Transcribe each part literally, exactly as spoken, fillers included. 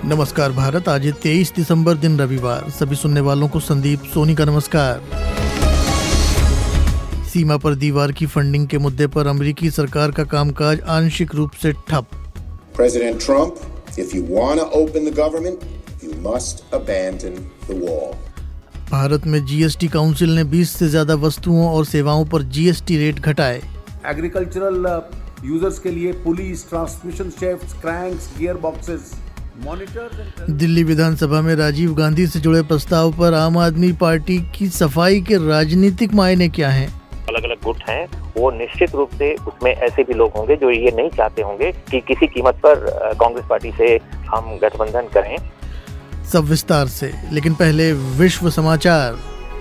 नमस्कार भारत। आज तेईस दिसंबर दिन रविवार। सभी सुनने वालों को संदीप सोनी का नमस्कार। सीमा पर दीवार की फंडिंग के मुद्दे पर अमेरिकी सरकार का कामकाज आंशिक रूप से ठप। President Trump, if you want to open the government, you must abandon the wall. भारत में जीएसटी काउंसिल ने बीस से ज्यादा वस्तुओं और सेवाओं पर जीएसटी रेट घटाए। एग्रीकल्चरल यूजर्स के लिए pulleys, transmission shafts, cranks, gear boxes, monitors. Delhi विधानसभा में राजीव गांधी से जुड़े प्रस्ताव पर आम आदमी पार्टी की सफाई के राजनीतिक मायने क्या हैं? अलग अलग गुट हैं, वो निश्चित रूप से उसमें ऐसे भी लोग होंगे जो ये नहीं चाहते होंगे कि किसी कीमत पर कांग्रेस पार्टी से हम गठबंधन करें। सब विस्तार से, लेकिन पहले विश्व समाचार।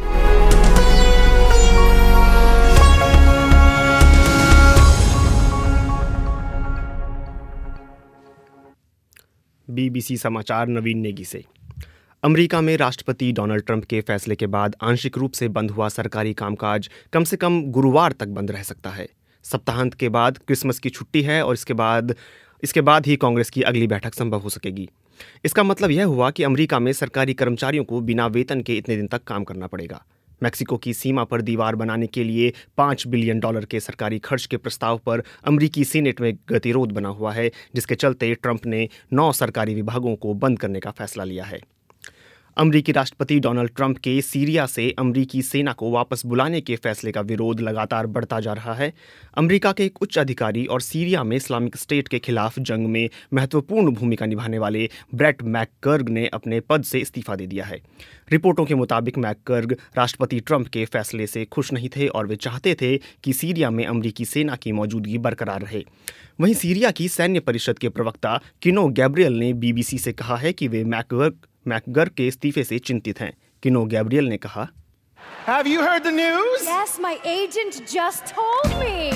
बीबीसी समाचार नवीन नेगी से। अमेरिका में राष्ट्रपति डोनाल्ड ट्रंप के फैसले के बाद आंशिक रूप से बंद हुआ सरकारी कामकाज कम से कम गुरुवार तक बंद रह सकता है। सप्ताहांत के बाद क्रिसमस की छुट्टी है और इसके बाद इसके बाद ही कांग्रेस की अगली बैठक संभव हो सकेगी। इसका मतलब यह हुआ कि अमेरिका में सरकारी कर्मचारियों को बिना वेतन के इतने दिन तक काम करना पड़ेगा। मैक्सिको की सीमा पर दीवार बनाने के लिए पाँच बिलियन डॉलर के सरकारी खर्च के प्रस्ताव पर अमेरिकी सीनेट में गतिरोध बना हुआ है, जिसके चलते ट्रंप ने नौ सरकारी विभागों को बंद करने का फैसला लिया है। अमेरिकी राष्ट्रपति डोनाल्ड ट्रंप के सीरिया से अमेरिकी सेना को वापस बुलाने के फैसले का विरोध लगातार बढ़ता जा रहा है। अमेरिका के एक उच्च अधिकारी और सीरिया में इस्लामिक स्टेट के खिलाफ जंग में महत्वपूर्ण भूमिका निभाने वाले ब्रेट मैकगर्ग ने अपने पद से इस्तीफा दे दिया है। रिपोर्टों के मुताबिक मैकगर्ग राष्ट्रपति ट्रंप के फैसले से खुश नहीं थे और वे चाहते थे कि सीरिया में अमेरिकी सेना की मौजूदगी बरकरार रहे। वहीं सीरिया की सैन्य परिषद के प्रवक्ता किनो गैब्रियल ने बीबीसी से कहा है कि वे मैकगर्ग मैकगर्ग के इस्तीफे से चिंतित हैं। किनो गैब्रियल ने कहा, Have you heard the news? Yes, my agent just told me.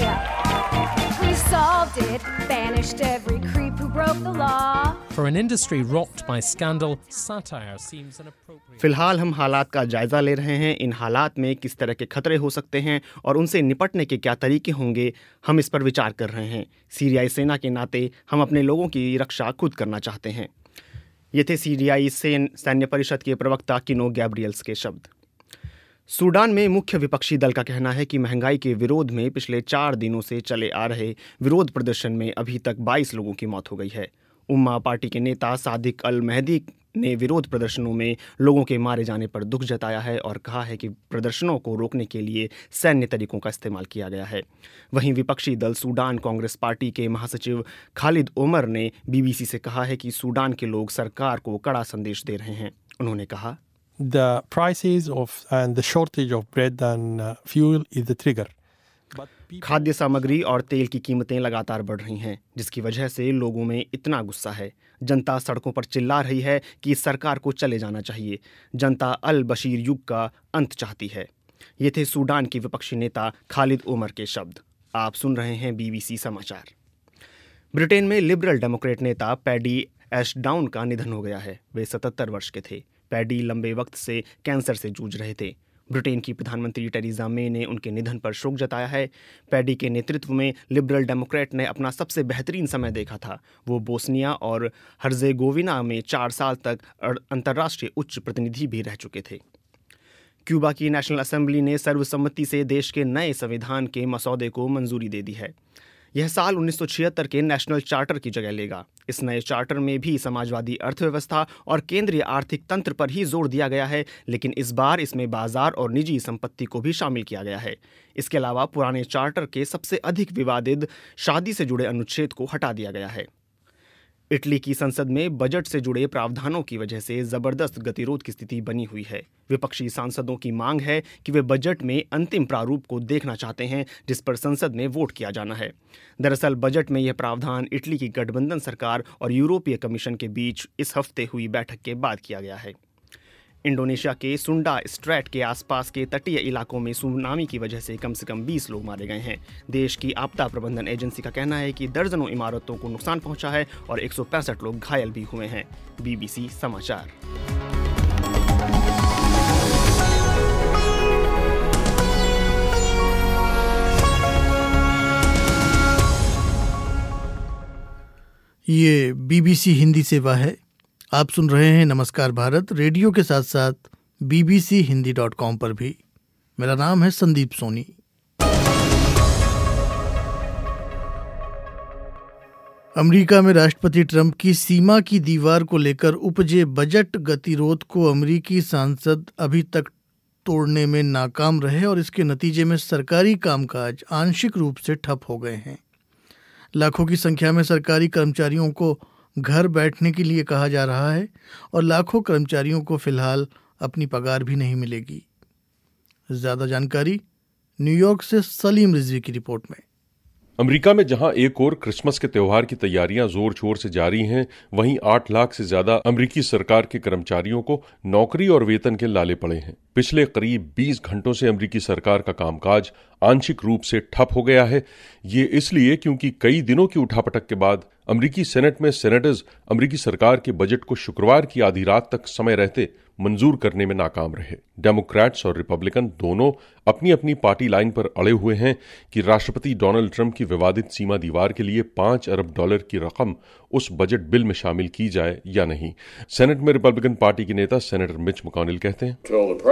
We solved it, banished every creep who broke the law. For an industry rocked by scandal, satire seems an appropriate. फिलहाल हम हालात का जायजा ले रहे हैं। इन हालात में किस तरह के खतरे हो सकते हैं और उनसे निपटने के क्या तरीके होंगे, हम इस पर विचार कर रहे हैं। सीरियाई सेना के नाते हम अपने लोगों की रक्षा खुद करना चाहते हैं। ये थे सीरियाई सैन्य परिषद के प्रवक्ता किनो गैब्रियल्स के शब्द। सूडान में मुख्य विपक्षी दल का कहना है कि महंगाई के विरोध में पिछले चार दिनों से चले आ रहे विरोध प्रदर्शन में अभी तक बाईस लोगों की मौत हो गई है। उम्मा पार्टी के नेता सादिक अल महदी ने विरोध प्रदर्शनों में लोगों के मारे जाने पर दुख जताया है और कहा है कि प्रदर्शनों को रोकने के लिए सैन्य तरीकों का इस्तेमाल किया गया है। वहीं विपक्षी दल सूडान कांग्रेस पार्टी के महासचिव खालिद ओमर ने बीबीसी से कहा है कि सूडान के लोग सरकार को कड़ा संदेश दे रहे हैं। उन्होंने कहा, The prices of and the shortage of bread and uh, fuel is the trigger. खाद्य सामग्री और तेल की कीमतें लगातार बढ़ रही हैं, जिसकी वजह से लोगों में इतना गुस्सा है। जनता सड़कों पर चिल्ला रही है कि सरकार को चले जाना चाहिए। जनता अल बशीर युग का अंत चाहती है। ये थे सूडान के विपक्षी नेता खालिद ओमर के शब्द। आप सुन रहे हैं बीबीसी समाचार। ब्रिटेन में लिबरल डेमोक्रेट नेता पैडी एशडाउन का निधन हो गया है। वे सतहत्तर वर्ष के थे। पैडी लंबे वक्त से कैंसर से जूझ रहे थे। ब्रिटेन की प्रधानमंत्री टेरेसा मे ने उनके निधन पर शोक जताया है। पैडी के नेतृत्व में लिबरल डेमोक्रेट ने अपना सबसे बेहतरीन समय देखा था। वो बोस्निया और हर्जेगोविना में चार साल तक अंतर्राष्ट्रीय उच्च प्रतिनिधि भी रह चुके थे। क्यूबा की नेशनल असेंबली ने सर्वसम्मति से देश के नए संविधान के मसौदे को मंजूरी दे दी है। यह साल उन्नीस सौ छिहत्तर के नेशनल चार्टर की जगह लेगा। इस नए चार्टर में भी समाजवादी अर्थव्यवस्था और केंद्रीय आर्थिक तंत्र पर ही जोर दिया गया है, लेकिन इस बार इसमें बाजार और निजी संपत्ति को भी शामिल किया गया है। इसके अलावा पुराने चार्टर के सबसे अधिक विवादित शादी से जुड़े अनुच्छेद को हटा दिया गया है। इटली की संसद में बजट से जुड़े प्रावधानों की वजह से जबरदस्त गतिरोध की स्थिति बनी हुई है। विपक्षी सांसदों की मांग है कि वे बजट में अंतिम प्रारूप को देखना चाहते हैं, जिस पर संसद में वोट किया जाना है। दरअसल बजट में यह प्रावधान इटली की गठबंधन सरकार और यूरोपीय कमीशन के बीच इस हफ्ते हुई बैठक के बाद किया गया है। इंडोनेशिया के सुंडा स्ट्रेट के आसपास के तटीय इलाकों में सुनामी की वजह से कम से कम बीस लोग मारे गए हैं। देश की आपदा प्रबंधन एजेंसी का कहना है कि दर्जनों इमारतों को नुकसान पहुंचा है और एक सौ पैंसठ लोग घायल भी हुए हैं। बीबीसी समाचार। ये बीबीसी हिंदी सेवा है। आप सुन रहे हैं नमस्कार भारत रेडियो के साथ साथ बीबीसी हिंदी डॉट कॉम पर भी। मेरा नाम है संदीप सोनी। अमेरिका में राष्ट्रपति ट्रंप की सीमा की दीवार को लेकर उपजे बजट गतिरोध को अमेरिकी सांसद अभी तक तोड़ने में नाकाम रहे और इसके नतीजे में सरकारी कामकाज आंशिक रूप से ठप हो गए हैं। लाखों की संख्या में सरकारी कर्मचारियों को घर बैठने के लिए कहा जा रहा है और लाखों कर्मचारियों को फिलहाल अपनी पगार भी नहीं मिलेगी। ज़्यादा जानकारी न्यूयॉर्क से सलीम रिजवी की रिपोर्ट में। अमेरिका में जहां एक ओर क्रिसमस के त्योहार की तैयारियां जोर शोर से जारी हैं, वहीं आठ लाख से ज्यादा अमेरिकी सरकार के कर्मचारियों को नौकरी और वेतन के लाले पड़े हैं। पिछले करीब बीस घंटों से अमेरिकी सरकार का कामकाज आंशिक रूप से ठप हो गया है। ये इसलिए क्योंकि कई दिनों की उठापटक के बाद अमेरिकी सेनेट में सेनेटर्स अमेरिकी सरकार के बजट को शुक्रवार की आधी रात तक समय रहते मंजूर करने में नाकाम रहे। डेमोक्रेट्स और रिपब्लिकन दोनों अपनी अपनी पार्टी लाइन पर अड़े हुए हैं कि राष्ट्रपति डोनाल्ड ट्रंप की विवादित सीमा दीवार के लिए पांच अरब डॉलर की रकम उस बजट बिल में शामिल की जाए या नहीं। सेनेट में रिपब्लिकन पार्टी के नेता सेनेटर मिच मैकोनेल कहते हैं,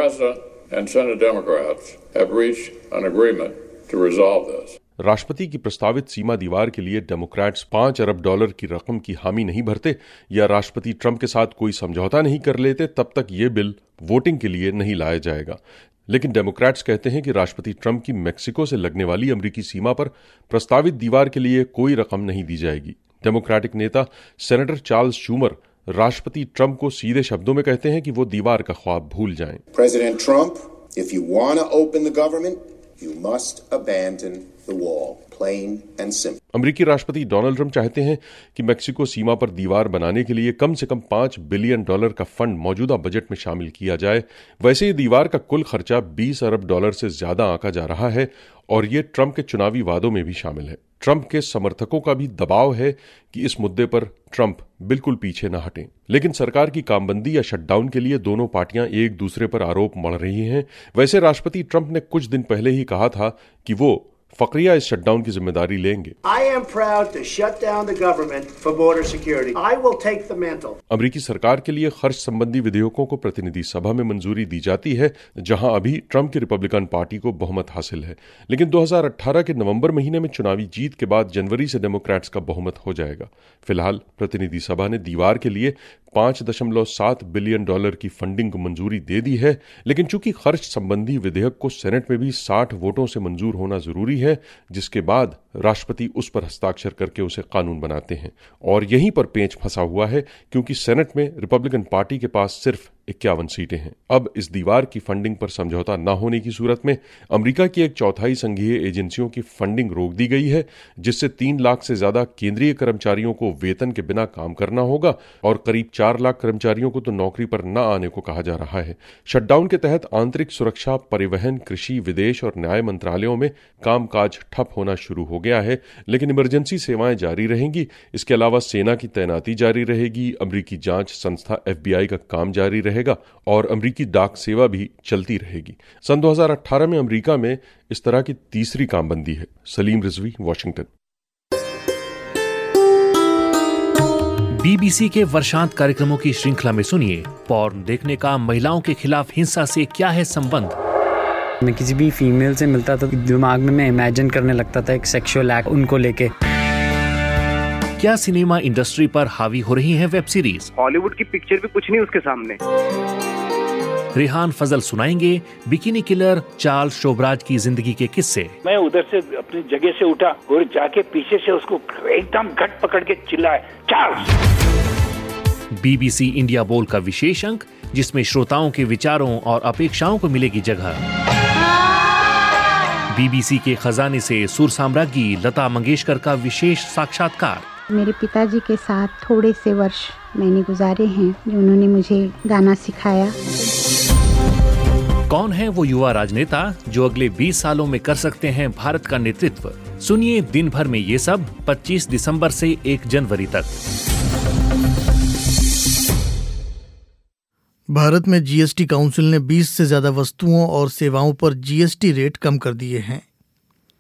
राष्ट्रपति की प्रस्तावित सीमा दीवार के लिए डेमोक्रेट्स पांच अरब डॉलर की रकम की हामी नहीं भरते या राष्ट्रपति ट्रंप के साथ कोई समझौता नहीं कर लेते, तब तक ये बिल वोटिंग के लिए नहीं लाया जाएगा। लेकिन डेमोक्रेट्स कहते हैं कि राष्ट्रपति ट्रंप की मेक्सिको से लगने वाली अमेरिकी सीमा पर प्रस्तावित दीवार के लिए कोई रकम नहीं दी जाएगी। डेमोक्रेटिक नेता सेनेटर चार्ल्स शूमर राष्ट्रपति ट्रंप को सीधे शब्दों में कहते हैं कि वो दीवार का ख्वाब भूल जाएं। President Trump, if you want to open the government, you must abandon the wall. Plain and simple. अमेरिकी राष्ट्रपति डोनाल्ड ट्रंप चाहते हैं कि मेक्सिको सीमा पर दीवार बनाने के लिए कम से कम पांच बिलियन डॉलर का फंड मौजूदा बजट में शामिल किया जाए। वैसे ये दीवार का कुल खर्चा बीस अरब डॉलर से ज्यादा आंका जा रहा है और ये ट्रंप के चुनावी वादों में भी शामिल है। ट्रंप के समर्थकों का भी दबाव है कि इस मुद्दे पर ट्रंप बिल्कुल पीछे न हटें। लेकिन सरकार की कामबंदी या शटडाउन के लिए दोनों पार्टियां एक दूसरे पर आरोप मढ़ रही हैं। वैसे राष्ट्रपति ट्रंप ने कुछ दिन पहले ही कहा था कि वो फकरिया इस शटडाउन की जिम्मेदारी लेंगे। I am proud to shut down the government for border security. I will take the mantle. अमेरिकी सरकार के लिए खर्च संबंधी विधेयकों को प्रतिनिधि सभा में मंजूरी दी जाती है, जहां अभी ट्रंप की रिपब्लिकन पार्टी को बहुमत हासिल है। लेकिन दो हज़ार अठारह के नवंबर महीने में चुनावी जीत के बाद जनवरी से डेमोक्रेट्स का बहुमत हो जाएगा। फिलहाल प्रतिनिधि सभा ने दीवार के लिए पांच दशमलव सात बिलियन डॉलर की फंडिंग को मंजूरी दे दी है। लेकिन चूंकि खर्च संबंधी विधेयक को सेनेट में भी साठ वोटों से मंजूर होना जरूरी है, जिसके बाद राष्ट्रपति उस पर हस्ताक्षर करके उसे कानून बनाते हैं। और यहीं पर पेंच फंसा हुआ है क्योंकि सेनेट में रिपब्लिकन पार्टी के पास सिर्फ इक्यावन सीटें हैं। अब इस दीवार की फंडिंग पर समझौता न होने की सूरत में अमेरिका की एक चौथाई संघीय एजेंसियों की फंडिंग रोक दी गई है, जिससे तीन लाख से ज्यादा केंद्रीय कर्मचारियों को वेतन के बिना काम करना होगा और करीब चार लाख कर्मचारियों को तो नौकरी पर न आने को कहा जा रहा है। शटडाउन के तहत आंतरिक सुरक्षा, परिवहन, कृषि, विदेश और न्याय मंत्रालयों में कामकाज ठप होना शुरू हो गया है, लेकिन इमरजेंसी सेवाएं जारी रहेंगी। इसके अलावा सेना की तैनाती जारी रहेगी, अमेरिकी जांच संस्था एफ बी आई का काम जारी रहेगा और अमेरिकी डाक सेवा भी चलती रहेगी। सन दो हज़ार अठारह में अमेरिका में इस तरह की तीसरी कामबंदी है। सलीम रिजवी, वॉशिंगटन। बीबीसी के वर्षांत कार्यक्रमों की श्रृंखला में सुनिए, पॉर्न देखने का महिलाओं के खिलाफ हिंसा से क्या है संबंध। मैं किसी भी फीमेल से मिलता तो दिमाग में मैं इमेजिन करने लगता था एक सेक्सुअल एक्ट उनको लेके। क्या सिनेमा इंडस्ट्री पर हावी हो रही है वेब सीरीज? हॉलीवुड की पिक्चर भी कुछ नहीं उसके सामने। रेहान फजल सुनाएंगे बिकिनी किलर चार्ल्स शोबराज की जिंदगी के किस्से। मैं उधर से अपनी जगह से उठा और जाके पीछे से उसको एकदम गट पकड़ के चिल्लाया, चार्ल्स। बीबीसी इंडिया बोल का विशेष अंक, जिसमें श्रोताओं के विचारों और अपेक्षाओं को मिलेगी जगह। बीबीसी के खजाने से सुर साम्राज्ञी लता मंगेशकर का विशेष साक्षात्कार। मेरे पिताजी के साथ थोड़े से वर्ष मैंने गुजारे हैं, जो उन्होंने मुझे गाना सिखाया। कौन है वो युवा राजनेता जो अगले बीस सालों में कर सकते हैं भारत का नेतृत्व? सुनिए दिन भर में ये सब पच्चीस दिसंबर से एक जनवरी तक। भारत में जीएसटी काउंसिल ने बीस से ज्यादा वस्तुओं और सेवाओं पर जीएसटी रेट कम कर दिए हैं।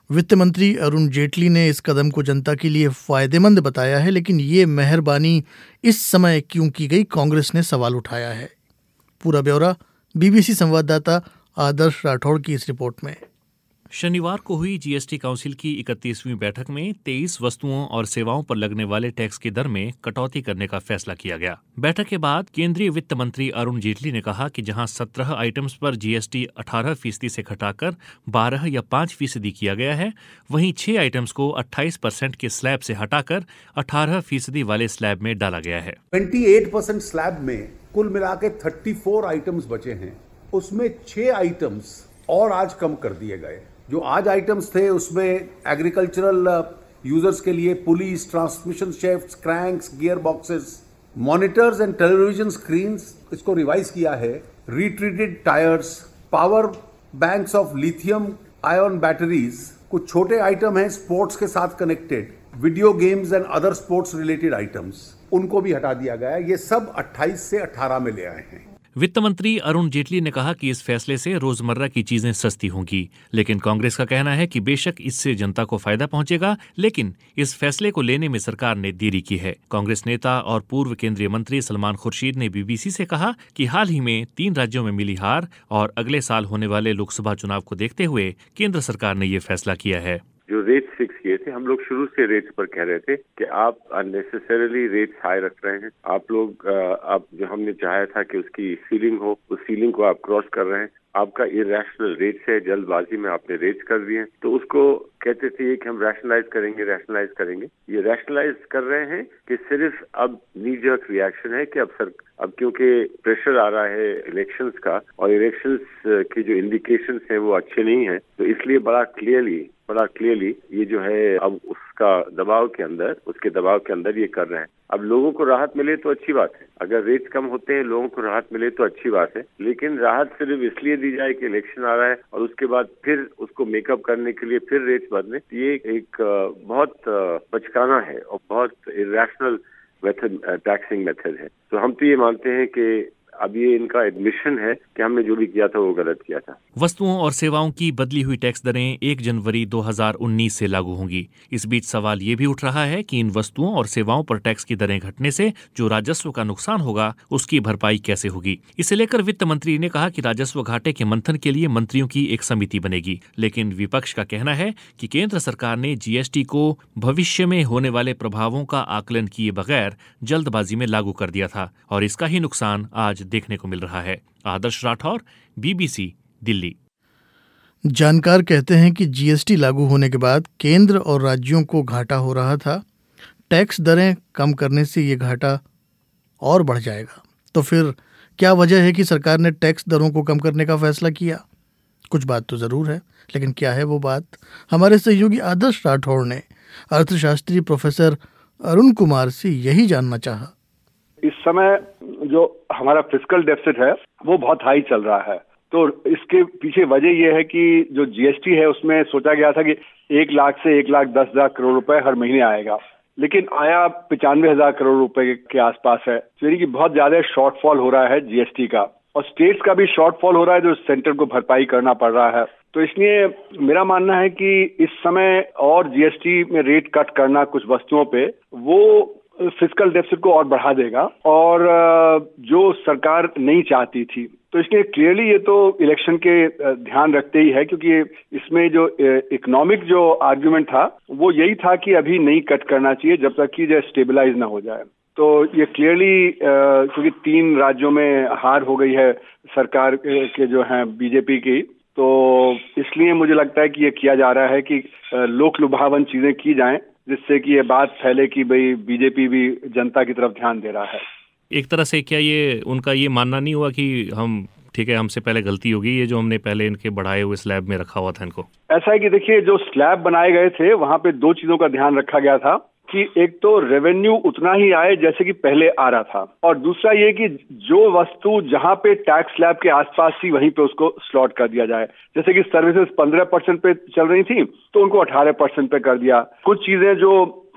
वित्त मंत्री अरुण जेटली ने इस कदम को जनता के लिए फायदेमंद बताया है, लेकिन ये मेहरबानी इस समय क्यों की गई, कांग्रेस ने सवाल उठाया है। पूरा ब्यौरा बीबीसी संवाददाता आदर्श राठौड़ की इस रिपोर्ट में। शनिवार को हुई जीएसटी काउंसिल की इकतीसवीं बैठक में तेईस वस्तुओं और सेवाओं पर लगने वाले टैक्स की दर में कटौती करने का फैसला किया गया। बैठक के बाद केंद्रीय वित्त मंत्री अरुण जेटली ने कहा कि जहां सत्रह आइटम्स पर जीएसटी अठारह फीसदी से घटाकर बारह या पाँच फीसदी किया गया है, वहीं छह आइटम्स को अट्ठाईस परसेंट के स्लैब से हटाकर अठारह फीसदी वाले स्लैब में डाला गया है। अट्ठाईस परसेंट स्लैब में कुल मिला के चौंतीस आइटम्स बचे हैं, उसमें छह आइटम्स और आज कम कर दिए गए। जो आज आइटम्स थे उसमें एग्रीकल्चरल यूजर्स के लिए pulleys, transmission shafts, cranks, gear boxes, monitors and television screens, इसको रिवाइज किया है। Retreaded tyres, power banks of lithium ion batteries, कुछ छोटे आइटम हैं स्पोर्ट्स के साथ connected, video games and other sports related items, उनको भी हटा दिया गया। ये सब अट्ठाईस से अठारह में ले आए हैं। वित्त मंत्री अरुण जेटली ने कहा कि इस फैसले से रोजमर्रा की चीजें सस्ती होंगी, लेकिन कांग्रेस का कहना है कि बेशक इससे जनता को फायदा पहुंचेगा, लेकिन इस फैसले को लेने में सरकार ने देरी की है। कांग्रेस नेता और पूर्व केंद्रीय मंत्री सलमान खुर्शीद ने बीबीसी से कहा कि हाल ही में तीन राज्यों में मिली हार और अगले साल होने वाले लोकसभा चुनाव को देखते हुए केंद्र सरकार ने ये फैसला किया है। जो रेट फिक्स किए थे, हम लोग शुरू से रेट्स पर कह रहे थे कि आप अननेसेसरीली रेट्स हाई रख रहे हैं। आप लोग आप जो हमने चाहा था कि उसकी सीलिंग हो, उस सीलिंग को आप क्रॉस कर रहे हैं। आपका इरेशनल रेट्स है, जल्दबाजी में आपने रेट्स कर दिए, तो उसको कहते थे कि हम रैशनलाइज करेंगे रैशनलाइज करेंगे ये रैशनलाइज कर रहे हैं कि सिर्फ अब नी जर्क रिएक्शन है कि अब सर अब क्योंकि प्रेशर आ रहा है इलेक्शंस का और इलेक्शंस की जो इंडिकेशंस हैं वो अच्छे नहीं हैं, तो इसलिए बड़ा क्लियरली बड़ा क्लियरली ये जो है अब उसका दबाव के अंदर उसके दबाव के अंदर ये कर रहे हैं। अब लोगों को राहत मिले तो अच्छी बात है, अगर रेट कम होते हैं लोगों को राहत मिले तो अच्छी बात है, लेकिन राहत सिर्फ इसलिए दी जाए कि इलेक्शन आ रहा है और उसके बाद फिर उसको मेकअप करने के लिए फिर रेट्स बदले, ये एक बहुत बचकाना है और बहुत इरेशनल मेथड टैक्सिंग मेथड है। तो हम तो ये मानते हैं कि अब ये इनका एडमिशन है कि हमने जो भी किया था वो गलत किया था। वस्तुओं और सेवाओं की बदली हुई टैक्स दरें एक जनवरी दो हज़ार उन्नीस से लागू होंगी। इस बीच सवाल ये भी उठ रहा है कि इन वस्तुओं और सेवाओं पर टैक्स की दरें घटने से जो राजस्व का नुकसान होगा उसकी भरपाई कैसे होगी। इसे लेकर वित्त मंत्री ने कहा कि राजस्व घाटे के मंथन के लिए मंत्रियों की एक समिति बनेगी, लेकिन विपक्ष का कहना है कि केंद्र सरकार ने जीएसटी को भविष्य में होने वाले प्रभावों का आकलन किए बगैर जल्दबाजी में लागू कर दिया था और इसका ही नुकसान आज देखने को मिल रहा है। आदर्श राठौर, बीबीसी, दिल्ली। जानकार कहते हैं कि जीएसटी लागू होने के बाद केंद्र और राज्यों को घाटा हो रहा था। टैक्स दरें कम करने से ये घाटा और बढ़ जाएगा। तो फिर क्या वजह है कि सरकार ने टैक्स दरों को कम करने का फैसला किया? कुछ बात तो ज़रूर है, लेकिन क्या है वो बात? हमारे सहयोगी आदर्श राठौड़ ने अर्थशास्त्री प्रोफेसर अरुण कुमार से यही जानना चाहा। इस समय जो हमारा फिस्कल डेफिसिट है वो बहुत हाई चल रहा है, तो इसके पीछे वजह यह है कि जो जीएसटी है उसमें सोचा गया था कि एक लाख से एक लाख दस हजार करोड़ रुपए हर महीने आएगा, लेकिन आया पचानवे हजार करोड़ रुपए के आसपास है। तो यानी कि बहुत ज्यादा शॉर्टफॉल हो रहा है जीएसटी का, और स्टेट्स का भी शॉर्टफॉल हो रहा है जो सेंटर को भरपाई करना पड़ रहा है। तो इसलिए मेरा मानना है कि इस समय और जीएसटी में रेट कट करना कुछ वस्तुओं पे वो फिस्कल डेफिसिट को और बढ़ा देगा, और जो सरकार नहीं चाहती थी। तो इसलिए क्लियरली ये तो इलेक्शन के ध्यान रखते ही है, क्योंकि इसमें जो इकोनॉमिक जो आर्गुमेंट था वो यही था कि अभी नहीं कट करना चाहिए जब तक कि जो स्टेबलाइज ना हो जाए। तो ये क्लियरली क्योंकि तीन राज्यों में हार हो गई है सरकार के जो हैं बीजेपी की, तो इसलिए मुझे लगता है कि ये किया जा रहा है कि लोक लुभावन चीजें की जाएं, जिससे कि ये बात फैले कि भाई बीजेपी भी जनता की तरफ ध्यान दे रहा है। एक तरह से क्या ये उनका ये मानना नहीं हुआ कि हम ठीक है, हमसे पहले गलती होगी, ये जो हमने पहले इनके बढ़ाए हुए स्लैब में रखा हुआ था इनको? ऐसा है कि देखिए, जो स्लैब बनाए गए थे वहां पे दो चीजों का ध्यान रखा गया था कि एक तो रेवेन्यू उतना ही आए जैसे कि पहले आ रहा था, और दूसरा ये कि जो वस्तु जहां पे टैक्स स्लैब के आसपास थी वहीं पे उसको स्लॉट कर दिया जाए। जैसे कि सर्विसेज पंद्रह परसेंट पे चल रही थी तो उनको अठारह परसेंट पे कर दिया। कुछ चीजें जो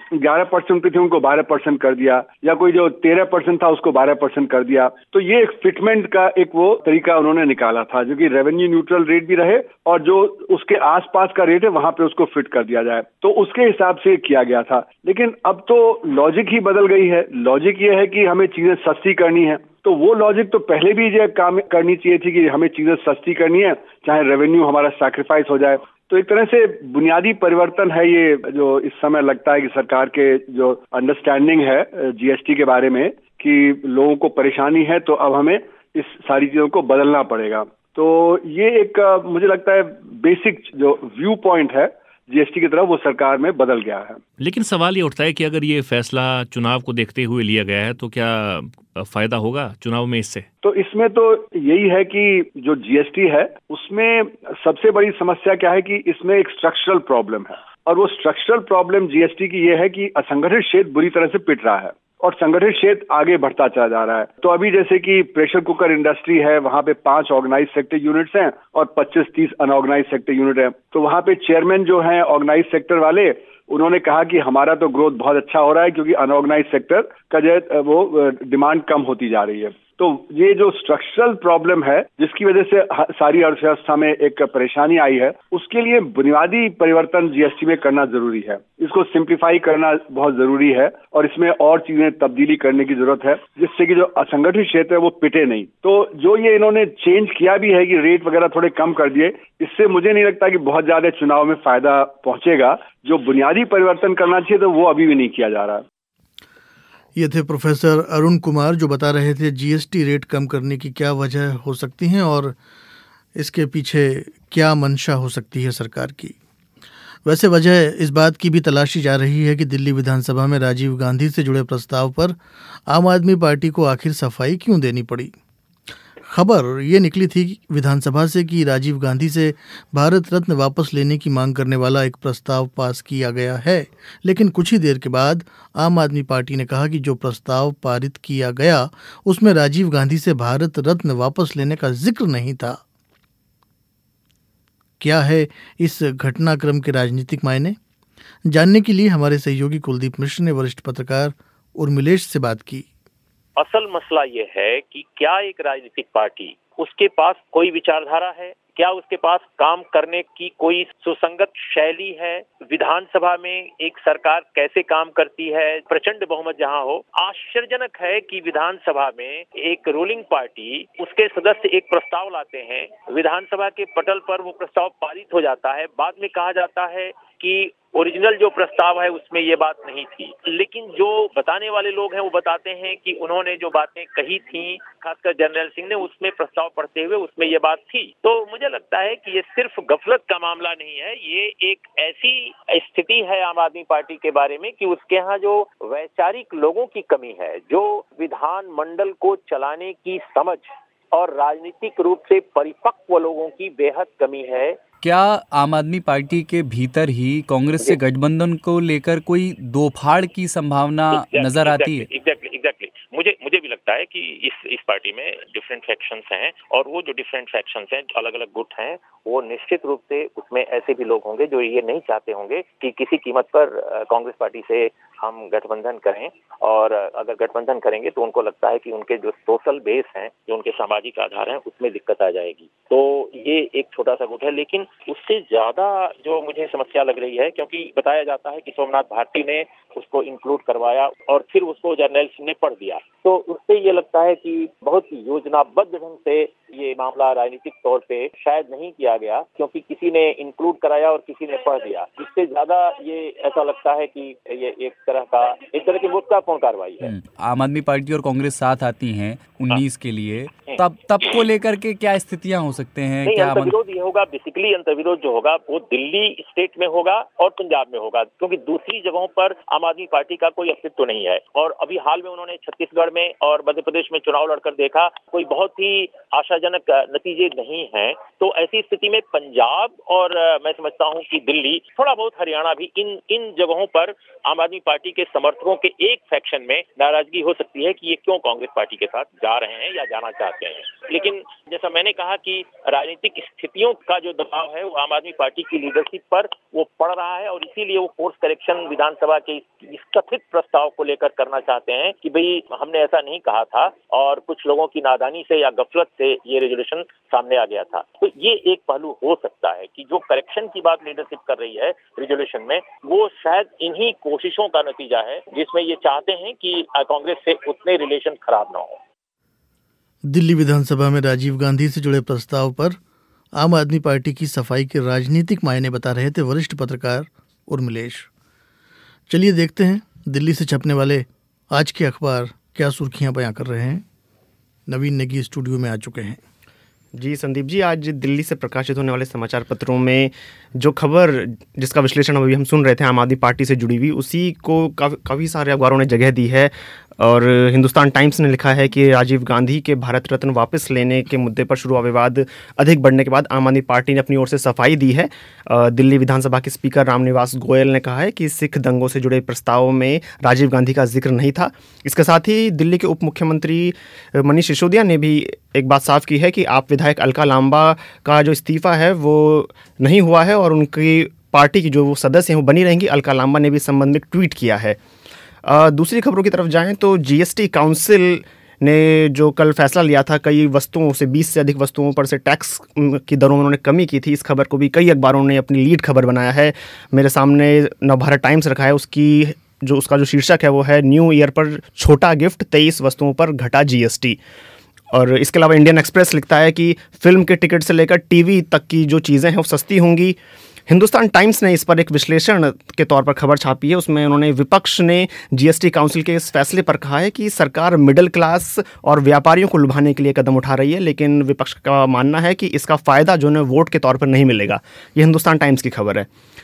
ग्यारह परसेंट पे थे उनको बारह परसेंट कर दिया, या कोई जो तेरह परसेंट था उसको बारह परसेंट कर दिया। तो ये एक फिटमेंट का एक वो तरीका उन्होंने निकाला था जो कि रेवेन्यू न्यूट्रल रेट भी रहे और जो उसके आसपास का रेट है वहां पे उसको फिट कर दिया जाए। तो उसके हिसाब से किया गया था। लेकिन अब तो लॉजिक ही बदल गई है। लॉजिक ये है कि हमें चीजें सस्ती करनी है, तो वो लॉजिक तो पहले भी ये काम करनी चाहिए थी कि हमें चीजें सस्ती करनी है, चाहे रेवेन्यू हमारा सैक्रिफाइस हो जाए। तो एक तरह से बुनियादी परिवर्तन है ये जो इस समय लगता है कि सरकार के जो अंडरस्टैंडिंग है जीएसटी के बारे में कि लोगों को परेशानी है, तो अब हमें इस सारी चीजों को बदलना पड़ेगा। तो ये एक मुझे लगता है बेसिक जो व्यू पॉइंट है जीएसटी की तरफ वो सरकार में बदल गया है। लेकिन सवाल ये उठता है कि अगर ये फैसला चुनाव को देखते हुए लिया गया है तो क्या फायदा होगा चुनाव में इससे? तो इसमें तो यही है कि जो जीएसटी है उसमें सबसे बड़ी समस्या क्या है कि इसमें एक स्ट्रक्चरल प्रॉब्लम है, और वो स्ट्रक्चरल प्रॉब्लम जीएसटी की ये है कि असंगठित क्षेत्र बुरी तरह से पिट रहा है और संगठित क्षेत्र आगे बढ़ता चला जा रहा है। तो अभी जैसे कि प्रेशर कुकर इंडस्ट्री है, वहां पे पांच ऑर्गेनाइज सेक्टर यूनिट्स हैं और पच्चीस तीस अनऑर्गेनाइज सेक्टर यूनिट है। तो वहां पे चेयरमैन जो हैं ऑर्गेनाइज सेक्टर वाले, उन्होंने कहा कि हमारा तो ग्रोथ बहुत अच्छा हो रहा है क्योंकि अनऑर्गेनाइज सेक्टर का जो वो डिमांड कम होती जा रही है। तो ये जो स्ट्रक्चरल प्रॉब्लम है जिसकी वजह से सारी अर्थव्यवस्था में एक परेशानी आई है, उसके लिए बुनियादी परिवर्तन जीएसटी में करना जरूरी है। इसको सिंप्लीफाई करना बहुत जरूरी है और इसमें और चीजें तब्दीली करने की जरूरत है जिससे कि जो असंगठित क्षेत्र है वो पिटे नहीं। तो जो ये इन्होंने चेंज किया भी है कि रेट वगैरह थोड़े कम कर दिए, इससे मुझे नहीं लगता कि बहुत ज्यादा चुनाव में फायदा पहुंचेगा। जो बुनियादी परिवर्तन करना चाहिए तो वो अभी भी नहीं किया जा रहा। ये थे प्रोफेसर अरुण कुमार जो बता रहे थे जीएसटी रेट कम करने की क्या वजह हो सकती हैं और इसके पीछे क्या मंशा हो सकती है सरकार की। वैसे वजह इस बात की भी तलाशी जा रही है कि दिल्ली विधानसभा में राजीव गांधी से जुड़े प्रस्ताव पर आम आदमी पार्टी को आखिर सफाई क्यों देनी पड़ी। खबर ये निकली थी विधानसभा से कि राजीव गांधी से भारत रत्न वापस लेने की मांग करने वाला एक प्रस्ताव पास किया गया है, लेकिन कुछ ही देर के बाद आम आदमी पार्टी ने कहा कि जो प्रस्ताव पारित किया गया उसमें राजीव गांधी से भारत रत्न वापस लेने का जिक्र नहीं था। क्या है इस घटनाक्रम के राजनीतिक मायने, जानने के लिए हमारे सहयोगी कुलदीप मिश्र ने वरिष्ठ पत्रकार उर्मिलेश से बात की। असल मसला ये है कि क्या एक राजनीतिक पार्टी, उसके पास कोई विचारधारा है, क्या उसके पास काम करने की कोई सुसंगत शैली है, विधानसभा में एक सरकार कैसे काम करती है, प्रचंड बहुमत जहां हो। आश्चर्यजनक है कि विधानसभा में एक रूलिंग पार्टी, उसके सदस्य एक प्रस्ताव लाते हैं, विधानसभा के पटल पर वो प्रस्ताव पारित हो जाता है, बाद में कहा जाता है कि ओरिजिनल जो प्रस्ताव है उसमें ये बात नहीं थी। लेकिन जो बताने वाले लोग हैं वो बताते हैं कि उन्होंने जो बातें कही थी, खासकर जनरल सिंह ने, उसमें प्रस्ताव पढ़ते हुए उसमें ये बात थी। तो मुझे लगता है कि ये सिर्फ गफलत का मामला नहीं है, ये एक ऐसी स्थिति है आम आदमी पार्टी के बारे में कि उसके यहाँ जो वैचारिक लोगों की कमी है, जो विधान मंडल को चलाने की समझ और राजनीतिक रूप से परिपक्व लोगों की बेहद कमी है। क्या आम आदमी पार्टी के भीतर ही कांग्रेस से गठबंधन को लेकर कोई दोफाड़ की संभावना नजर आती है? एग्जैक्टली एग्जैक्टली मुझे मुझे भी लगता है कि इस इस पार्टी में डिफरेंट फैक्शंस हैं और वो जो डिफरेंट फैक्शंस हैं, अलग अलग गुट हैं, वो निश्चित रूप से उसमें ऐसे भी लोग होंगे जो ये नहीं चाहते होंगे कि किसी कीमत पर कांग्रेस पार्टी से हम गठबंधन करें, और अगर गठबंधन करेंगे तो उनको लगता है कि उनके जो सोशल बेस हैं, जो उनके सामाजिक आधार हैं, उसमें दिक्कत आ जाएगी। तो ये एक छोटा सा गुट है। लेकिन उससे ज्यादा जो मुझे समस्या लग रही है, क्योंकि बताया जाता है कि सोमनाथ भारती ने उसको इंक्लूड करवाया और फिर उसको जर्नैल सिंह ने पढ़ दिया, तो उससे ये लगता है कि बहुत योजनाबद्ध ढंग से ये मामला राजनीतिक तौर पे शायद नहीं किया गया, क्योंकि किसी ने इंक्लूड कराया और किसी ने पढ़ दिया। इससे ज्यादा ये ऐसा लगता है कि ये एक तरह का एक तरह की मूर्खतापूर्ण कार्रवाई है। आम आदमी पार्टी और कांग्रेस साथ आती हैं उन्नीस के लिए, तब तब को लेकर के क्या स्थितियां हो सकते हैं? नहीं, क्या अंतर्विरोध ये होगा, बेसिकली अंतर्विरोध जो होगा वो दिल्ली स्टेट में होगा और पंजाब में होगा, क्योंकि दूसरी जगहों पर आम आदमी पार्टी का कोई अस्तित्व नहीं है। और अभी हाल में उन्होंने छत्तीसगढ़ में और मध्य प्रदेश में चुनाव लड़कर देखा, कोई बहुत ही आशाजनक संतोषजनक नतीजे नहीं हैं, तो ऐसी स्थिति में पंजाब और मैं समझता हूं कि दिल्ली, थोड़ा बहुत हरियाणा भी, इन इन जगहों पर आम आदमी पार्टी के समर्थकों के एक फैक्शन में नाराजगी हो सकती है कि ये क्यों कांग्रेस पार्टी के साथ जा रहे हैं या जाना चाहते हैं। लेकिन जैसा मैंने कहा कि राजनीतिक स्थितियों का जो दबाव है वो आम आदमी पार्टी की लीडरशिप पर वो पड़ रहा है, और इसीलिए वो कोर्स करेक्शन विधानसभा के इस कथित प्रस्ताव को लेकर करना चाहते हैं कि भाई हमने ऐसा नहीं कहा था और कुछ लोगों की नादानी से या गफलत से ये रेजोल्यूशन सामने आ गया था। तो ये एक पहलू हो सकता है कि जो करेक्शन की बात लीडरशिप कर रही है रेजोल्यूशन में, वो शायद इन्हीं कोशिशों का नतीजा है जिसमें ये चाहते हैं कि कांग्रेस से उतने रिलेशन खराब ना हो। दिल्ली विधानसभा में राजीव गांधी से जुड़े प्रस्ताव पर आम आदमी पार्टी की सफाई के राजनीतिक मायने बता रहे थे वरिष्ठ पत्रकार उर्मिलेश। चलिए देखते हैं दिल्ली से छपने वाले आज के अखबार क्या सुर्खियां बयां कर रहे हैं। नवीन नेगी स्टूडियो में आ चुके हैं। जी संदीप जी, आज दिल्ली से प्रकाशित होने वाले समाचार पत्रों में जो खबर जिसका विश्लेषण अभी हम सुन रहे थे आम आदमी पार्टी से जुड़ी हुई, उसी को काफ़ी काफ़ी सारे अखबारों ने जगह दी है। और हिंदुस्तान टाइम्स ने लिखा है कि राजीव गांधी के भारत रत्न वापस लेने के मुद्दे पर शुरू हुआ विवाद अधिक बढ़ने के बाद आम आदमी पार्टी ने अपनी ओर से सफाई दी है। दिल्ली विधानसभा के स्पीकर रामनिवास गोयल ने कहा है कि सिख दंगों से जुड़े प्रस्ताव में राजीव गांधी का जिक्र नहीं था। इसके साथ ही दिल्ली के उप मुख्यमंत्री मनीष सिसोदिया ने भी एक बात साफ की है कि आप विधायक अलका लांबा का जो इस्तीफा है वो नहीं हुआ है और उनकी पार्टी की जो वो सदस्य हैं वो बनी रहेंगी। अलका लांबा ने भी इस संबंध में ट्वीट किया है। आ, दूसरी खबरों की तरफ जाएं तो जीएसटी काउंसिल ने जो कल फैसला लिया था, कई वस्तुओं से बीस से अधिक वस्तुओं पर से टैक्स की दरों में उन्होंने कमी की थी। इस खबर को भी कई अखबारों ने अपनी लीड खबर बनाया है। मेरे सामने नवभारत टाइम्स रखा है, उसकी जो उसका जो शीर्षक है वो है न्यू ईयर पर छोटा गिफ्ट, तेईस वस्तुओं पर घटा जीएसटी। और इसके अलावा इंडियन एक्सप्रेस लिखता है कि फिल्म के टिकट से लेकर टीवी तक की जो चीज़ें हैं वो सस्ती होंगी। हिंदुस्तान टाइम्स ने इस पर एक विश्लेषण के तौर पर खबर छापी है। उसमें उन्होंने विपक्ष ने जीएसटी काउंसिल के इस फैसले पर कहा है कि सरकार मिडिल क्लास और व्यापारियों को लुभाने के लिए कदम उठा रही है, लेकिन विपक्ष का मानना है कि इसका फ़ायदा जो है वोट के तौर पर नहीं मिलेगा। ये हिंदुस्तान टाइम्स की खबर है।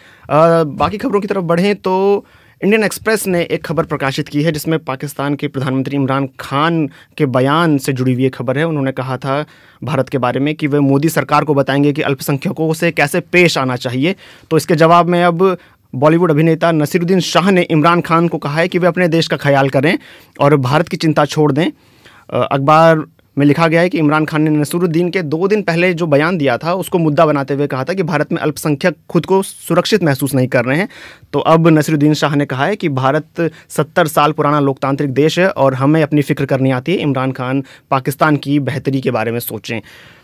आ, बाकी खबरों की तरफ बढ़ें तो इंडियन एक्सप्रेस ने एक खबर प्रकाशित की है जिसमें पाकिस्तान के प्रधानमंत्री इमरान खान के बयान से जुड़ी हुई एक खबर है। उन्होंने कहा था भारत के बारे में कि वे मोदी सरकार को बताएंगे कि अल्पसंख्यकों से कैसे पेश आना चाहिए। तो इसके जवाब में अब बॉलीवुड अभिनेता नसीरुद्दीन शाह ने इमरान खान को कहा है कि वे अपने देश का ख्याल करें और भारत की चिंता छोड़ दें। अखबार में लिखा गया है कि इमरान खान ने नसीरुद्दीन के दो दिन पहले जो बयान दिया था उसको मुद्दा बनाते हुए कहा था कि भारत में अल्पसंख्यक खुद को सुरक्षित महसूस नहीं कर रहे हैं। तो अब नसीरुद्दीन शाह ने कहा है कि भारत सत्तर साल पुराना लोकतांत्रिक देश है और हमें अपनी फिक्र करनी आती है। इमरान खान पाकिस्तान की बेहतरी के बारे में सोचें।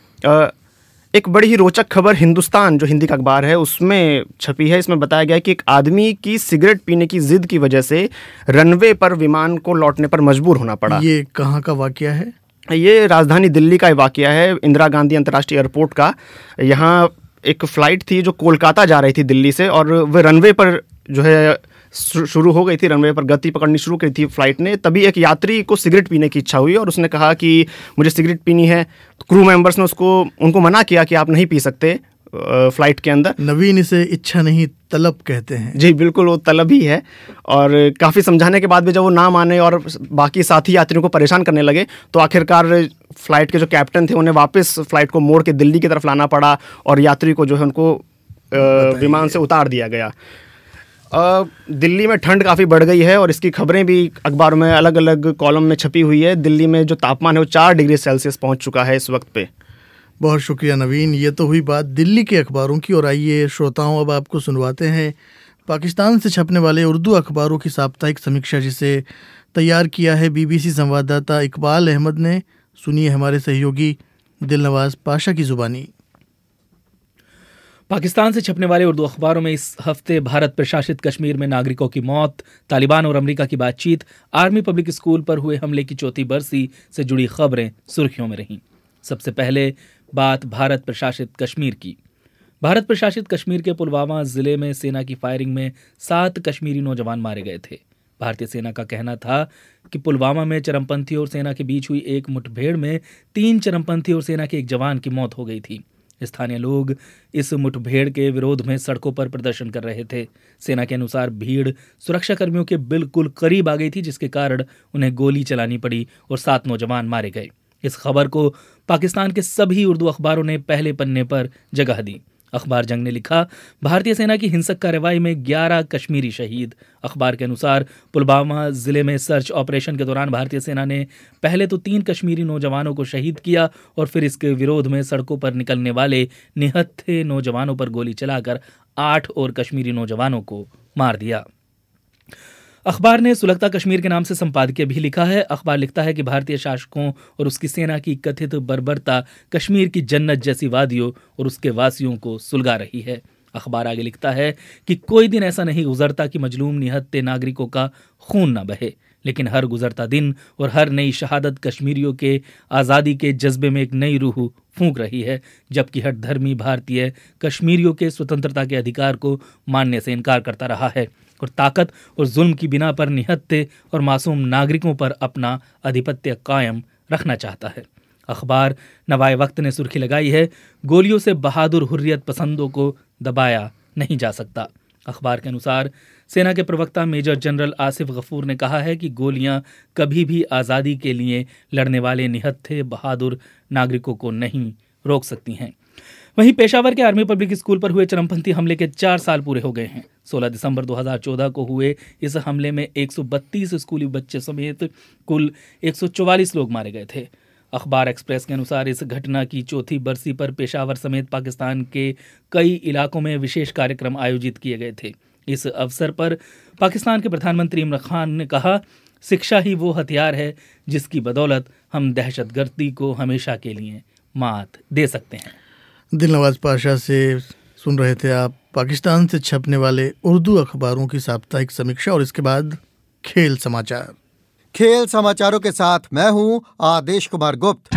एक बड़ी ही रोचक खबर हिंदुस्तान जो हिंदी का अखबार है उसमें छपी है। इसमें बताया गया है कि एक आदमी की सिगरेट पीने की जिद की वजह से रनवे पर विमान को लौटने पर मजबूर होना पड़ा। ये कहाँ का वाकया है? ये राजधानी दिल्ली का वाकया है, इंदिरा गांधी अंतर्राष्ट्रीय एयरपोर्ट का। यहाँ एक फ़्लाइट थी जो कोलकाता जा रही थी दिल्ली से, और वह रनवे पर जो है शुरू हो गई थी, रनवे पर गति पकड़नी शुरू की थी फ्लाइट ने। तभी एक यात्री को सिगरेट पीने की इच्छा हुई और उसने कहा कि मुझे सिगरेट पीनी है। क्रू मेंबर्स ने उसको उनको मना किया कि आप नहीं पी सकते फ्लाइट के अंदर। नवीन इसे इच्छा नहीं तलब कहते हैं। जी बिल्कुल, वो तलब ही है। और काफ़ी समझाने के बाद भी जब वो ना माने और बाकी साथी यात्रियों को परेशान करने लगे तो आखिरकार फ़्लाइट के जो कैप्टन थे उन्हें वापस फ़्लाइट को मोड़ के दिल्ली की तरफ लाना पड़ा और यात्री को जो है उनको विमान से उतार दिया गया। आ, दिल्ली में ठंड काफ़ी बढ़ गई है और इसकी खबरें भी अखबारों में अलग अलग कॉलम में छपी हुई है। दिल्ली में जो तापमान है वो चार डिग्री सेल्सियस पहुंच चुका है इस वक्त पे। बहुत शुक्रिया नवीन। ये तो हुई बात दिल्ली के अखबारों की, और आइए श्रोताओं अब आपको सुनवाते हैं पाकिस्तान से छपने वाले उर्दू अखबारों की साप्ताहिक समीक्षा, जिसे तैयार किया है बीबीसी संवाददाता इकबाल अहमद ने। सुनिए हमारे सहयोगी दिलनवाज पाशा की जुबानी। पाकिस्तान से छपने वाले उर्दू अखबारों में इस हफ्ते भारत प्रशासित कश्मीर में नागरिकों की मौत, तालिबान और अमेरिका की बातचीत, आर्मी पब्लिक स्कूल पर हुए हमले की चौथी बरसी से जुड़ी खबरें सुर्खियों में रहीं। सबसे पहले बात भारत प्रशासित कश्मीर की। भारत प्रशासित कश्मीर के पुलवामा जिले में सेना की फायरिंग में सात कश्मीरी नौजवान मारे गए थे। भारतीय सेना का कहना था कि पुलवामा में चरमपंथी और सेना के बीच हुई एक मुठभेड़ में तीन चरमपंथी और सेना के एक जवान की मौत हो गई थी। स्थानीय लोग इस मुठभेड़ के विरोध में सड़कों पर प्रदर्शन कर रहे थे। सेना के अनुसार भीड़ सुरक्षाकर्मियों के बिल्कुल करीब आ गई थी, जिसके कारण उन्हें गोली चलानी पड़ी और सात नौजवान मारे गए। इस खबर को पाकिस्तान के सभी उर्दू अखबारों ने पहले पन्ने पर जगह दी। अखबार जंग ने लिखा, भारतीय सेना की हिंसक कार्रवाई में ग्यारह कश्मीरी शहीद। अखबार के अनुसार पुलवामा जिले में सर्च ऑपरेशन के दौरान भारतीय सेना ने पहले तो तीन कश्मीरी नौजवानों को शहीद किया और फिर इसके विरोध में सड़कों पर निकलने वाले निहत्थे नौजवानों पर गोली चलाकर आठ और कश्मीरी नौजवानों को मार दिया। अखबार ने सुलगता कश्मीर के नाम से संपादकीय भी लिखा है। अखबार लिखता है कि भारतीय शासकों और उसकी सेना की कथित बर्बरता कश्मीर की जन्नत जैसी वादियों और उसके वासियों को सुलगा रही है। अखबार आगे लिखता है कि कोई दिन ऐसा नहीं गुजरता कि मजलूम निहत्थे नागरिकों का खून न बहे, लेकिन हर गुजरता दिन और हर नई शहादत कश्मीरियों के आज़ादी के जज्बे में एक नई रूह फूंक रही है, जबकि हर धर्मी भारतीय कश्मीरियों के स्वतंत्रता के अधिकार को मानने से इनकार करता रहा है और ताकत और जुल्म की बिना पर निहत्थे और मासूम नागरिकों पर अपना आधिपत्य कायम रखना चाहता है। अखबार नवाए वक्त ने सुर्खी लगाई है, गोलियों से बहादुर हुर्रियत पसंदों को दबाया नहीं जा सकता। अखबार के अनुसार सेना के प्रवक्ता मेजर जनरल आसिफ गफूर ने कहा है कि गोलियां कभी भी आज़ादी के लिए लड़ने वाले निहत्थे बहादुर नागरिकों को नहीं रोक सकती हैं। वहीं पेशावर के आर्मी पब्लिक स्कूल पर हुए चरमपंथी हमले के चार साल पूरे हो गए हैं। सोलह दिसंबर दो हज़ार चौदह को हुए इस हमले में एक सौ बत्तीस स्कूली बच्चे समेत कुल एक सौ चौवालीस लोग मारे गए थे। अखबार एक्सप्रेस के अनुसार इस घटना की चौथी बरसी पर पेशावर समेत पाकिस्तान के कई इलाकों में विशेष कार्यक्रम आयोजित किए गए थे। इस अवसर पर पाकिस्तान के प्रधानमंत्री इमरान खान ने कहा, शिक्षा ही वो हथियार है जिसकी बदौलत हम दहशतगर्दी को हमेशा के लिए मात दे सकते हैं। दिलनवाज पाशा से सुन रहे थे आप पाकिस्तान से छपने वाले उर्दू अखबारों की साप्ताहिक समीक्षा, और इसके बाद खेल समाचार। खेल समाचारों के साथ मैं हूं आदेश कुमार गुप्त।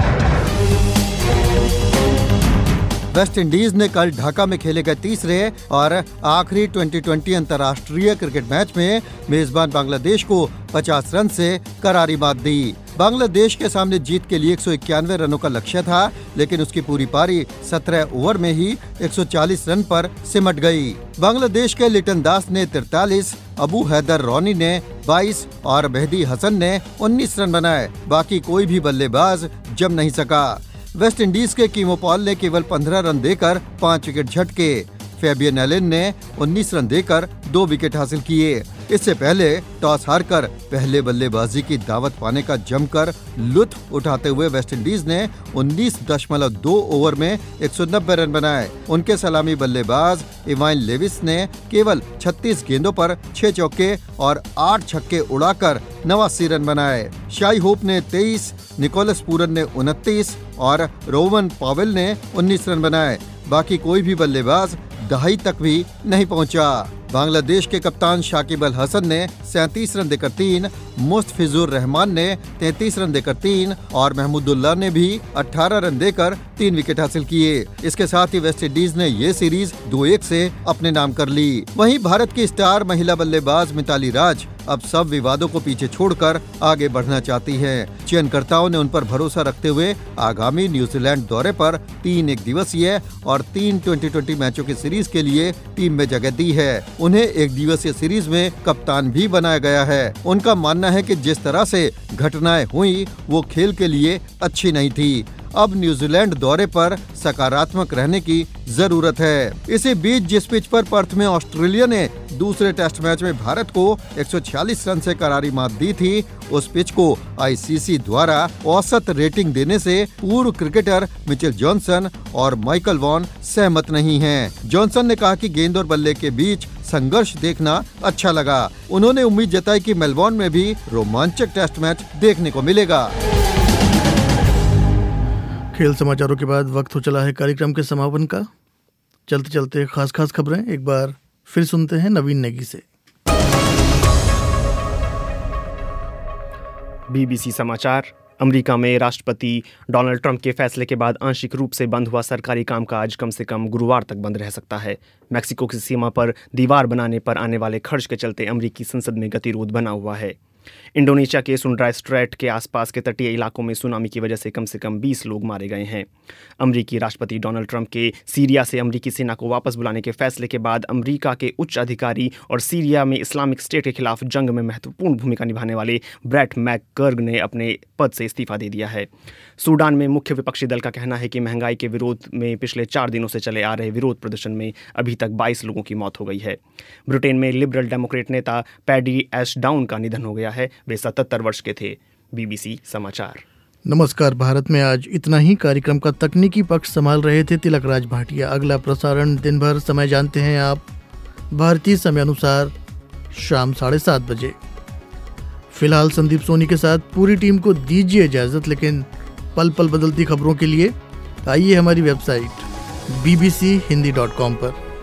वेस्ट इंडीज ने कल ढाका में खेले गए तीसरे और आखिरी ट्वेंटी ट्वेंटी अंतर्राष्ट्रीय क्रिकेट मैच में मेजबान बांग्लादेश को पचास रन से करारी मात दी। बांग्लादेश के सामने जीत के लिए एक सौ इक्यानवे रनों का लक्ष्य था, लेकिन उसकी पूरी पारी सत्रह ओवर में ही एक सौ चालीस रन पर सिमट गई। बांग्लादेश के लिटन दास ने तैंतालीस, अबू हैदर रौनी ने बाईस और मेहदी हसन ने उन्नीस रन बनाए। बाकी कोई भी बल्लेबाज जम नहीं सका। वेस्ट इंडीज के कीमो पॉल ने केवल पंद्रह रन देकर पाँच विकेट झटके। फेबियन एलन ने उन्नीस रन देकर दो विकेट हासिल किए। इससे पहले टॉस हारकर पहले बल्लेबाजी की दावत पाने का जमकर लुत्फ उठाते हुए वेस्ट इंडीज ने उन्नीस दशमलव दो ओवर में एक सौ नब्बे रन बनाए। उनके सलामी बल्लेबाज इवान लेविस ने केवल छत्तीस गेंदों पर छह चौके और आठ छक्के उड़ाकर नवासी रन बनाए। शाई होप ने तेईस, निकोलस पूरन ने उनतीस और रोवन पॉवेल ने उन्नीस रन बनाए। बाकी कोई भी बल्लेबाज दहाई तक भी नहीं पहुंचा। बांग्लादेश के कप्तान शाकिब अल हसन ने सैंतीस रन देकर तीन, मुस्तफिजुर रहमान ने तैंतीस रन देकर तीन और महमूदुल्लाह ने भी अठारह रन देकर तीन विकेट हासिल किए। इसके साथ ही वेस्ट इंडीज ने ये सीरीज दो एक से अपने नाम कर ली। वहीं भारत की स्टार महिला बल्लेबाज मिताली राज अब सब विवादों को पीछे छोड़कर आगे बढ़ना चाहती हैं। चयनकर्ताओं ने उन पर भरोसा रखते हुए आगामी न्यूजीलैंड दौरे पर तीन एक दिवसीय और तीन ट्वेंटी ट्वेंटी मैचों की सीरीज के लिए टीम में जगह दी है। उन्हें एक दिवसीय सीरीज में कप्तान भी बनाया गया है। उनका मानना है कि जिस तरह से घटनाएं हुई वो खेल के लिए अच्छी नहीं थी। अब न्यूजीलैंड दौरे पर सकारात्मक रहने की जरूरत है। इसी बीच जिस पिच पर पर्थ में ऑस्ट्रेलिया ने दूसरे टेस्ट मैच में भारत को एक सौ छियालीस रन से करारी मात दी थी, उस पिच को आईसीसी द्वारा औसत रेटिंग देने से पूर्व क्रिकेटर मिचेल जॉनसन और माइकल वॉन सहमत नहीं हैं। जॉनसन ने कहा कि गेंद और बल्ले के बीच संघर्ष देखना अच्छा लगा। उन्होंने उम्मीद जताई कि मेलबोर्न में भी रोमांचक टेस्ट मैच देखने को मिलेगा। खेल समाचारों के बाद वक्त हो चला है कार्यक्रम के समापन का। चलते चलते खास खास खबरें एक बार फिर सुनते हैं नवीन नेगी से। बीबीसी समाचार। अमेरिका में राष्ट्रपति डोनाल्ड ट्रंप के फैसले के बाद आंशिक रूप से बंद हुआ सरकारी कामकाज कम से कम गुरुवार तक बंद रह सकता है। मैक्सिको की सीमा पर दीवार बनाने पर आने वाले खर्च के चलते अमेरिकी संसद में गतिरोध बना हुआ है। इंडोनेशिया के सुंड्रा स्ट्रेट के आसपास के तटीय इलाकों में सुनामी की वजह से कम से कम बीस लोग मारे गए हैं। अमेरिकी राष्ट्रपति डोनाल्ड ट्रंप के सीरिया से अमेरिकी सेना को वापस बुलाने के फैसले के बाद अमेरिका के उच्च अधिकारी और सीरिया में इस्लामिक स्टेट के खिलाफ जंग में महत्वपूर्ण भूमिका निभाने वाले ब्रैट मैकगर्ग ने अपने पद से इस्तीफा दे दिया है। सूडान में मुख्य विपक्षी दल का कहना है कि महंगाई के विरोध में पिछले चार दिनों से चले आ रहे विरोध प्रदर्शन में अभी तक बाईस लोगों की मौत हो गई है। ब्रिटेन में लिबरल डेमोक्रेट नेता पैडी एशडाउन का निधन हो गया है। वे सतहत्तर वर्ष के थे। बीबीसी समाचार। नमस्कार भारत में आज इतना ही। कार्यक्रम का तकनीकी पक्ष संभाल रहे थे तिलक राज भाटिया। अगला प्रसारण दिन भर समय जानते हैं आप भारतीय समय अनुसार शाम साढ़े सात बजे। फिलहाल संदीप सोनी के साथ पूरी टीम को दीजिए इजाजत, लेकिन पल पल बदलती खबरों के लिए आइए हमारी website B B C Hindi dot com पर।